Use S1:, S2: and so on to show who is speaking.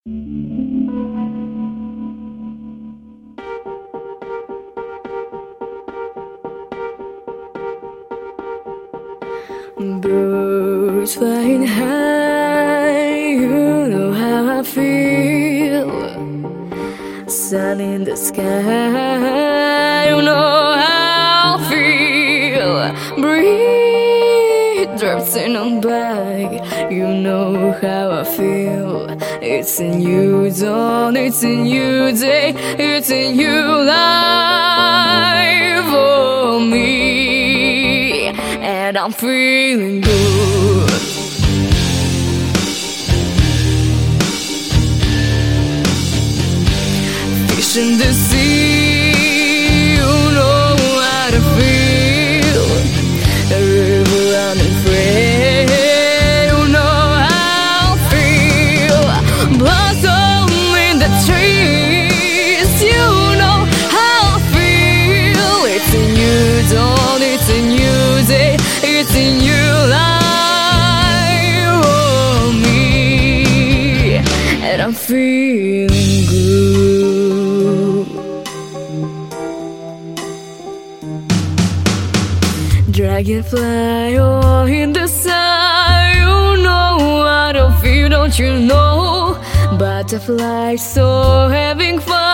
S1: Birds flying high, you know how I feel. Sun in the sky, you know how I feel. Breeze drops in on back, you know how I feel. It's a new dawn, it's a new day, it's a new life for me, and I'm feeling good. Fish in the sea, you know how to feel. The river running free, you know how I feel. Blossom in the trees, you know how I feel. It's a new dawn, it's a new day, it's a new life for me, and I'm feeling good. Dragonfly, oh, in the sky, you know how to feel, don't you know? Butterfly, so having fun.